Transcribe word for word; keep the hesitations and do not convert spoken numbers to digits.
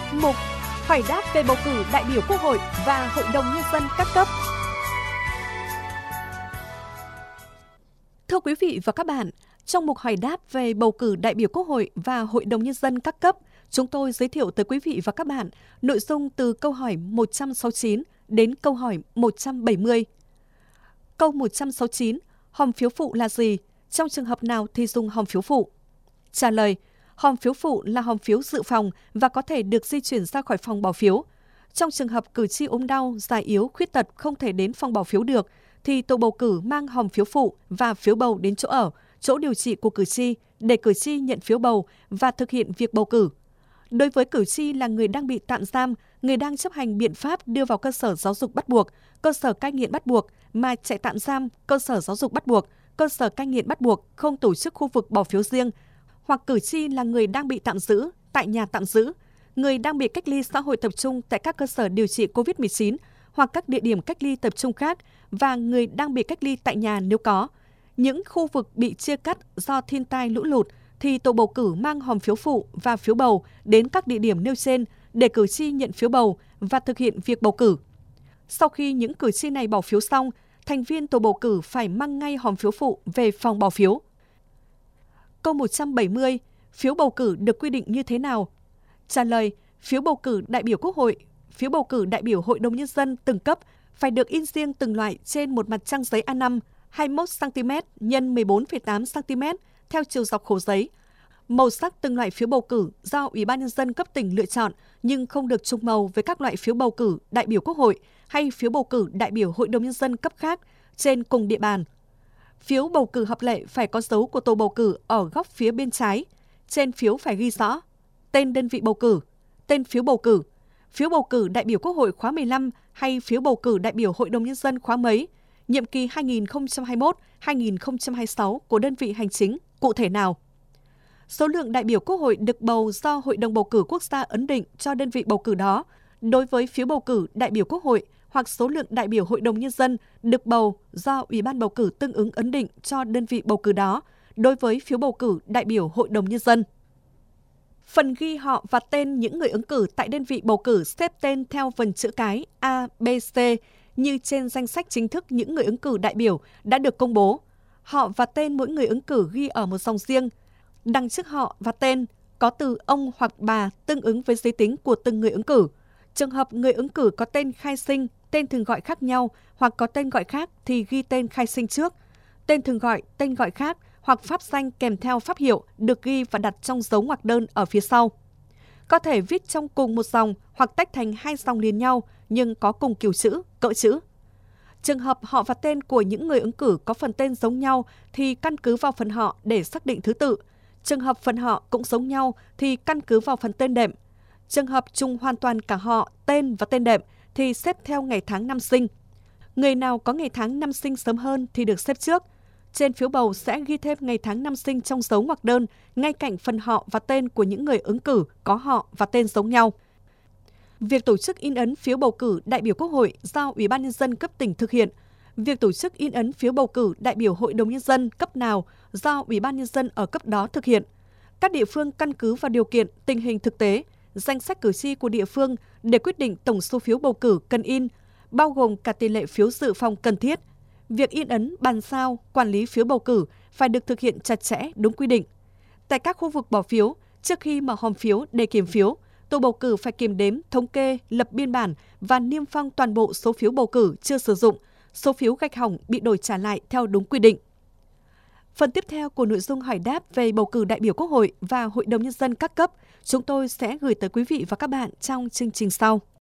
Mục Hỏi đáp về bầu cử đại biểu Quốc hội và Hội đồng Nhân dân các cấp. Thưa quý vị và các bạn, trong mục hỏi đáp về bầu cử đại biểu Quốc hội và Hội đồng Nhân dân các cấp, chúng tôi giới thiệu tới quý vị và các bạn nội dung từ câu hỏi một trăm sáu mươi chín đến câu hỏi một trăm bảy mươi. Câu một trăm sáu mươi chín, hòm phiếu phụ là gì? Trong trường hợp nào thì dùng hòm phiếu phụ? Trả lời, hòm phiếu phụ là hòm phiếu dự phòng và có thể được di chuyển ra khỏi phòng bỏ phiếu. Trong trường hợp cử tri ốm đau, già yếu, khuyết tật không thể đến phòng bỏ phiếu được, thì tổ bầu cử mang hòm phiếu phụ và phiếu bầu đến chỗ ở, chỗ điều trị của cử tri để cử tri nhận phiếu bầu và thực hiện việc bầu cử. Đối với cử tri là người đang bị tạm giam, người đang chấp hành biện pháp đưa vào cơ sở giáo dục bắt buộc, cơ sở cai nghiện bắt buộc mà chạy tạm giam, cơ sở giáo dục bắt buộc, cơ sở cai nghiện bắt buộc không tổ chức khu vực bỏ phiếu riêng, hoặc cử tri là người đang bị tạm giữ tại nhà tạm giữ, người đang bị cách ly xã hội tập trung tại các cơ sở điều trị covid mười chín hoặc các địa điểm cách ly tập trung khác và người đang bị cách ly tại nhà nếu có. Những khu vực bị chia cắt do thiên tai lũ lụt thì tổ bầu cử mang hòm phiếu phụ và phiếu bầu đến các địa điểm nêu trên để cử tri nhận phiếu bầu và thực hiện việc bầu cử. Sau khi những cử tri này bỏ phiếu xong, thành viên tổ bầu cử phải mang ngay hòm phiếu phụ về phòng bỏ phiếu. Câu một trăm bảy mươi, phiếu bầu cử được quy định như thế nào? Trả lời, phiếu bầu cử đại biểu Quốc hội, phiếu bầu cử đại biểu Hội đồng Nhân dân từng cấp phải được in riêng từng loại trên một mặt trang giấy A năm, hai mươi mốt xăng-ti-mét nhân mười bốn phẩy tám xăng-ti-mét theo chiều dọc khổ giấy. Màu sắc từng loại phiếu bầu cử do Ủy ban Nhân dân cấp tỉnh lựa chọn nhưng không được trùng màu với các loại phiếu bầu cử đại biểu Quốc hội hay phiếu bầu cử đại biểu Hội đồng Nhân dân cấp khác trên cùng địa bàn. Phiếu bầu cử hợp lệ phải có dấu của tổ bầu cử ở góc phía bên trái. Trên phiếu phải ghi rõ tên đơn vị bầu cử, tên phiếu bầu cử, phiếu bầu cử đại biểu Quốc hội khóa mười lăm hay phiếu bầu cử đại biểu Hội đồng Nhân dân khóa mấy, nhiệm kỳ hai nghìn không trăm hai mươi mốt đến hai nghìn không trăm hai mươi sáu của đơn vị hành chính cụ thể nào. Số lượng đại biểu Quốc hội được bầu do Hội đồng bầu cử quốc gia ấn định cho đơn vị bầu cử đó. Đối với phiếu bầu cử đại biểu Quốc hội hoặc số lượng đại biểu Hội đồng Nhân dân được bầu do Ủy ban bầu cử tương ứng ấn định cho đơn vị bầu cử đó, đối với phiếu bầu cử đại biểu Hội đồng Nhân dân. Phần ghi họ và tên những người ứng cử tại đơn vị bầu cử xếp tên theo vần chữ cái A, B, C như trên danh sách chính thức những người ứng cử đại biểu đã được công bố. Họ và tên mỗi người ứng cử ghi ở một dòng riêng. Đằng trước họ và tên có từ ông hoặc bà tương ứng với giới tính của từng người ứng cử. Trường hợp người ứng cử có tên khai sinh, tên thường gọi khác nhau hoặc có tên gọi khác thì ghi tên khai sinh trước. Tên thường gọi, tên gọi khác hoặc pháp danh kèm theo pháp hiệu được ghi và đặt trong dấu ngoặc đơn ở phía sau. Có thể viết trong cùng một dòng hoặc tách thành hai dòng liền nhau nhưng có cùng kiểu chữ, cỡ chữ. Trường hợp họ và tên của những người ứng cử có phần tên giống nhau thì căn cứ vào phần họ để xác định thứ tự. Trường hợp phần họ cũng giống nhau thì căn cứ vào phần tên đệm. Trường hợp trùng hoàn toàn cả họ, tên và tên đệm thì xếp theo ngày tháng năm sinh. Người nào có ngày tháng năm sinh sớm hơn thì được xếp trước. Trên phiếu bầu sẽ ghi thêm ngày tháng năm sinh trong dấu ngoặc đơn ngay cạnh phần họ và tên của những người ứng cử có họ và tên giống nhau. Việc tổ chức in ấn phiếu bầu cử đại biểu Quốc hội do Ủy ban Nhân dân cấp tỉnh thực hiện. Việc tổ chức in ấn phiếu bầu cử đại biểu Hội đồng Nhân dân cấp nào do Ủy ban Nhân dân ở cấp đó thực hiện. Các địa phương căn cứ vào điều kiện, tình hình thực tế, danh sách cử tri của địa phương để quyết định tổng số phiếu bầu cử cần in, bao gồm cả tỷ lệ phiếu dự phòng cần thiết. Việc in ấn, bàn giao, quản lý phiếu bầu cử phải được thực hiện chặt chẽ, đúng quy định. Tại các khu vực bỏ phiếu, trước khi mở hòm phiếu để kiểm phiếu, tổ bầu cử phải kiểm đếm, thống kê, lập biên bản và niêm phong toàn bộ số phiếu bầu cử chưa sử dụng, số phiếu gạch hỏng bị đổi trả lại theo đúng quy định. Phần tiếp theo của nội dung hỏi đáp về bầu cử đại biểu Quốc hội và Hội đồng Nhân dân các cấp, chúng tôi sẽ gửi tới quý vị và các bạn trong chương trình sau.